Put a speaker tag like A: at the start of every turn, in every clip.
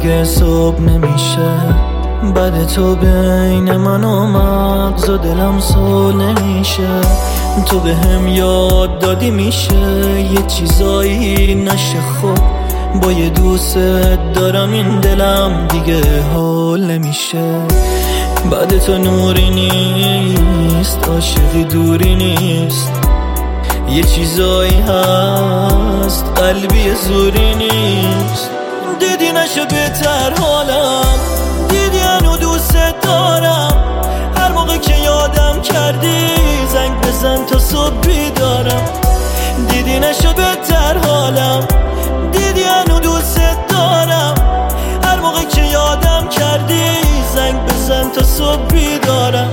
A: دیگه صبح نمیشه. بعد تو بین من و مغز و دلم صلح نمیشه. تو به هم یاد دادی میشه یه چیزایی نشه. خب با یه دوست دارم این دلم دیگه حال نمیشه. بعد تو نوری نیست، عاشقی دوری نیست. یه چیزایی هست قلبی زوری نیست. دیدی نشه بهتر حالم، دیدی هنو دوست دارم. هر موقع که یادم کردی زنگ بزن تا صبح بیدارم. دیدی نشه بهتر حالم، دیدی هنو دوست دارم. هر موقع که یادم کردی زنگ بزن تا صبح بیدارم.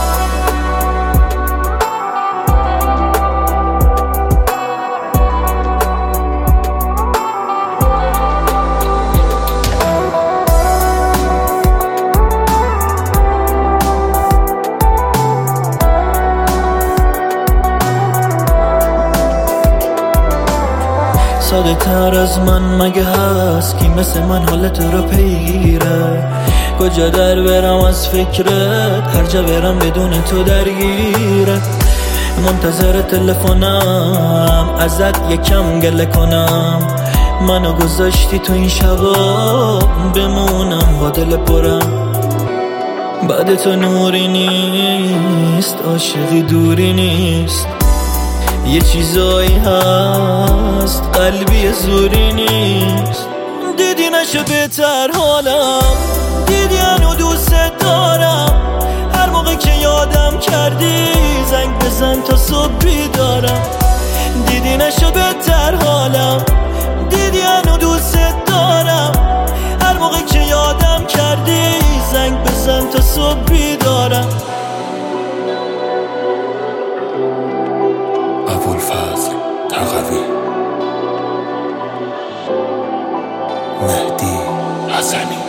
A: ساده تر از من مگه هست کی مثل من حالت رو پیگیره؟ کجا در برم از فکرت، هر جا برم بدون تو درگیره. منتظر تلفنم ازت یکم گله کنم. منو گذاشتی تو این شبا بمونم با دل پرم. بعد تو نوری نیست، عاشقی دوری نیست. یه چیزایی هست قلبی زوری نیست. دیدی نشه بهتر حالم، دیدی هنو دوست دارم. هر موقع که یادم کردی زنگ بزن تا صبح بیدارم. دیدی نشه بهتر حالم، دیدی هنو دوست دارم. هر موقع که یادم کردی زنگ بزن تا صبح بیدارم.
B: ابوالفضل تقوی، مهدی حسنی.